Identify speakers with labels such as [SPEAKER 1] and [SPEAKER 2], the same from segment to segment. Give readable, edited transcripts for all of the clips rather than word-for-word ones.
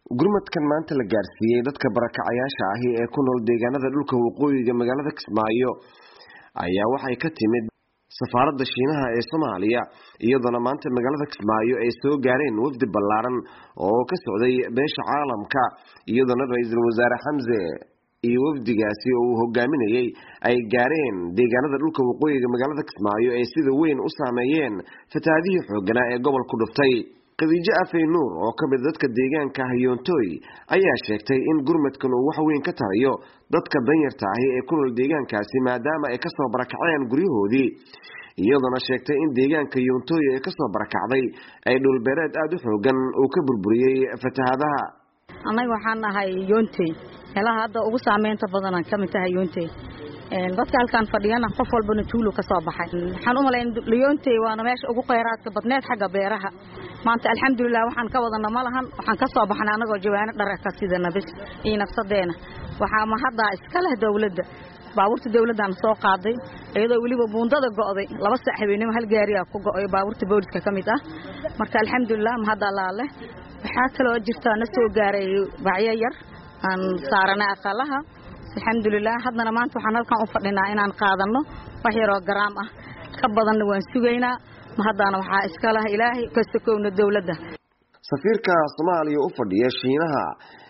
[SPEAKER 1] gurmadkan maanta la gaarsiiyay dadka barakacayaasha ah ee ku nool deegaanada dhulka waqooyiga magaalada Kismaayo ayaa waxay ka timid safaaradda Shiinaha ee Soomaaliya iyadoo maanta magaalada Kismaayo ay soo gaareen wafdi ballaaran oo ka socday beesha caalamka iyadoo ra'iisul wasaare Xamse iyo wafdigaasi oo hogaaminayay ay gaareen deegaanada dhulka waqooyiga magaalada Kismaayo ee sida weyn u saameeyeen fatahaadihii xooggan ee gobolka dhuftay Khadiija Afay Nuur oo ka mid dadka deegaanka Hayoontooy ayaa sheegtay in gurmadkan uu wax weyn ka tarayo dadka danyarta ah ee ku nool deegaankaasi maadaama ay ka soo barakaceen guryahoodii iyadoo sheegtay in deegaanka Hayoontooy ay ka soo barakacday ay dhul beereed aad u xooggan oo ka burburiyay fatahaadaha
[SPEAKER 2] anaga waxaan ahay Hayoontooy helaha hadda ugu saameynta badan ka mid tahay Hayoontooy dadka halkaan fadhiyana qof walba tuulo ka soo baxay waxaan u maleyn Hayoontooy waana meesha ugu kheyraadka badneed xagga beeraha maanta alxamdulillah waxaan ka wadana malahan waxaan ka soo baxnaa anagoo jawaano dhar ka sidana bis iyo nafsadeena waxa ma hadda iska leh dawladda baabuurta dawladdan soo qaaday iyadoo waliba buundada go'day 2 saac habeenimo hal gaari ah ku go'ay baabuurta booliska kamid ah marka alxamdulillah ma hadda laale waxa kale oo jirta na soo gaaray bacyo yar aan saarana aqalaha alxamdulillah hadana maanta waxaan halkaan u fadhinaa inaan qaadano wax yar oo garaam ah ka badan waan sugaynaa ma hadana waxa iska leh Ilaahay ka sokoowna dawladda
[SPEAKER 1] safiirka Soomaaliya u fadhiya Shiinaha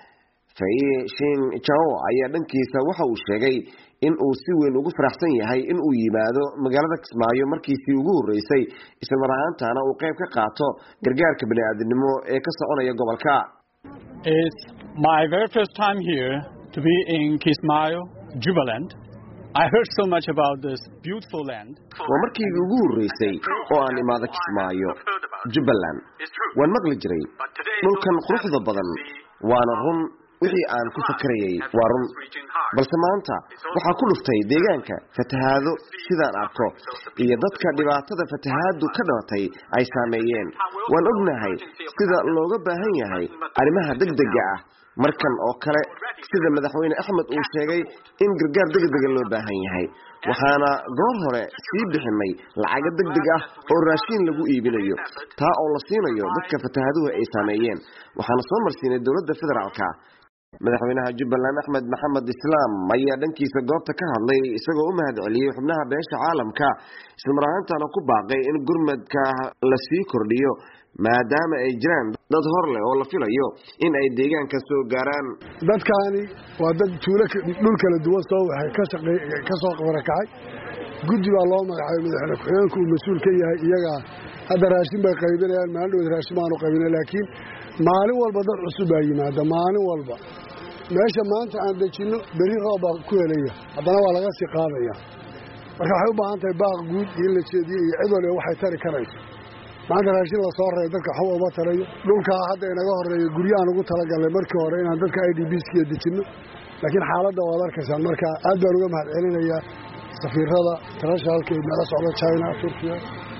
[SPEAKER 1] Faye Shin Chao ayaa dhankiisa waxa uu sheegay in uu si weyn ugu faraxsan yahay in uu yimaado magaalada Kismaayo markiisii ugu horeysay isla marhaantana uu qayb ka qaato gargaarka bini'aadanimo ee ka soconaya gobolka.
[SPEAKER 3] It's my very first time here to be in Kismaayo, Jubaland. I heard so much about this beautiful land.
[SPEAKER 1] Waa markii ugu horeysay oo aan imaado Kismaayo, Jubaland. Waan maqli jiray dhulkan quruxda badan waana run wixii aan ku fakarayay waa run balse maanta waxa ku dhuftay deegaanka fatahaado sidaan arko iyo dadka dhibaatada fatahaadu ka dhalatay ay saameeyeen waan ognahay sida looga baahan yahay arrimaha degdega ah markan oo kale sida madaxweyne Axmed uu sheegay in gargaar degdeg loo baahan yahay waxaana goor hore sii bixinay lacag degdeg ah oo raashin lagu iibinayo taa oo la siinayo dadka fatahaaduhu ay saameeyeen waxaana soo marsiinay dawladda federaalka madaxweynaha Jubaland Axmed Maxamed Islaam ayaa dhankiisa goobta ka hadlay isagoo u mahadceliyay xubnaha beesha caalamka isla marhaantana ku baaqay in gurmadka la sii kordhiyo maadaama ay jiraan dad hor leh oo la filayo in ay deegaanka soo gaaraan
[SPEAKER 4] dadkaani waa dad tuulo dhul kala duwan soo waxay ka soo barakacay guddi baa loo magacaabay madaxweyne ku-xigeenku mas'uul ka yahay iyaga hadda raashin bay qaybinayaan maalin wada raashin baanu qaybinay laakiin maalin walba dad cusub baa yimaada maalin walba meesha maanta aan dejinno beri roob baa ku helaya haddana waa laga sii qaadaya marka waxay u baahan tahay baaq guud in la jeediyo iyo cid walba waxay tari karayso maanta raashin la soo reebay dadka waxba uma tarayo dhulkaa hadda inaga horeeya guryahan ugu talagalnay markii hore inaan dadka IDPskiya dejinno laakiin xaaladda waad arkaysaan marka aad baan uga mahadcelinayaa safiirada internationalka ee nala socda China Turkiya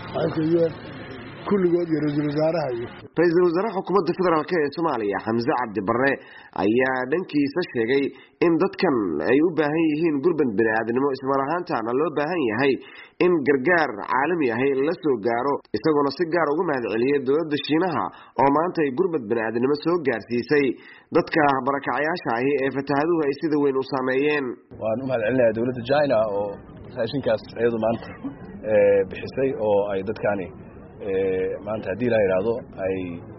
[SPEAKER 4] ayay kulligood iyo ra'iisul wasaaraha iyo
[SPEAKER 1] ra'iisul wasaaraha xukuumadda federaalka ee Soomaaliya Xamse Cabdi Barre ayaa dhankiisa sheegay in dadkan ay u baahan yihiin gurmad bini'aadanimo isla marhaantana loo baahan yahay in gargaar caalami ah la soo gaaro isagoo si gaar uga mahadceliyay dawladda Shiinaha oo maanta ay gurmad bini'aadanimo soo gaarsiisay dadka barakacayaasha ah ee fatahaaduhu ay sida weyn u saameeyeen
[SPEAKER 5] waan u mahadcelinayaa dawladda China oo raashinkaas iyadu maanta bixisay oo ay dadkani maanta hadii la yiraahdo ay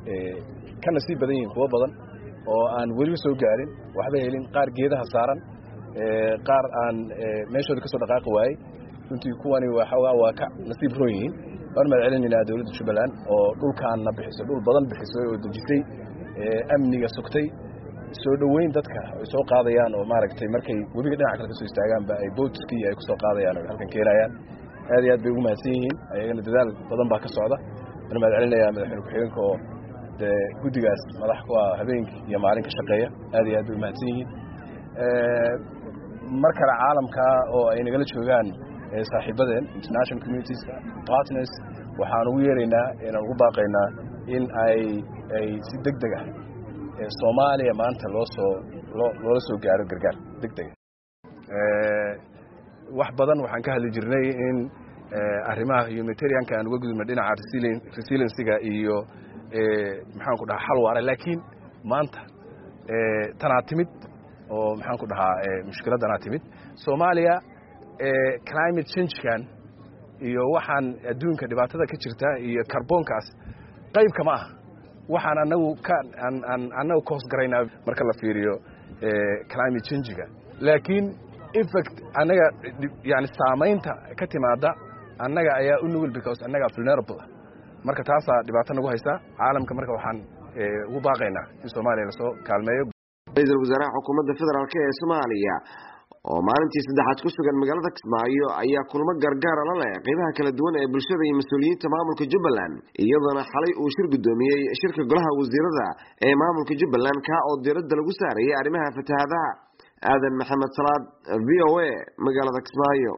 [SPEAKER 5] ka nasiib badan yihiin kuwa badan oo aan weli soo gaarin waxba helin qaar geedaha saaran qaar aan meeshooda ka soo dhaqaaqi waayay runtii kuwani waa ka nasiib rooyin waan mahadcelinaynaa dawladda Jubaland oo dhulkaana bixisay dhul badan bixisay oo dejisay amniga sugtay soo dhaweyn dadka ay soo qaadayaan oo maaragtay markay webiga dhinaca kale ka soo istaagaan ba ay boatski ay ku soo qaadayaan oo halkan keenayaan aad iyo aad bay ugu mahadsan yihiin ayagana dadaal badan baa ka socda waxaan mahadcelinayaa madaxweyne ku-xigeenka oo guddigaas madax ku ah habeenkii iyo maalin ka shaqeeya aad iyo aad bay u mahadsan yihiin mar kale caalamka oo ay nagala joogaan saaxiibadeen international communities partners waxaan ugu yeeraynaa inaan ugu baaqaynaa in ay si degdeg ah Soomaaliya maanta loola soo gaaro gargaar degdeg wax badan waxaan ka hadli jirnay in arrimaha humanitarianka aan uga gudubno dhinaca resiliency-ga iyo maxaan ku dhahaa xal waara laakiin maanta tanaa timid oo maxaan ku dhahaa mushkiladdanaa timid Soomaaliya climate change-kan iyo waxaan adduunka dhibaatada ka jirta iyo kaarboonkaas qayb kama ah waxaan anagu koos garaynaa marka la fiiriyo climate change-ga laakiin effect anaga yani saamaynta ka timaada annaga ayaa u nugul because annaga vulnerable marka taasa dhibaato nagu haysa caalamka marka waxaan ugu baaqaynaa in Soomaaliya la soo kaalmeeyo
[SPEAKER 1] ra'iisul wasaaraha xukuumadda federaalka ee Soomaaliya oo maalintii saddexaad ku sugan magaalada Kismaayo ayaa kulmo gargaar la leh qaybaha kala duwan ee bulshada iyo mas'uuliyiinta maamulka Jubbaland iyadoo xalay uu shir gudoomiyay shirka golaha wasiirada ee maamulka Jubbaland ka oo diiradda lagu saarayay arrimaha fatahaadaha aadan maxamed salaad VOA magaalada Kismaayo.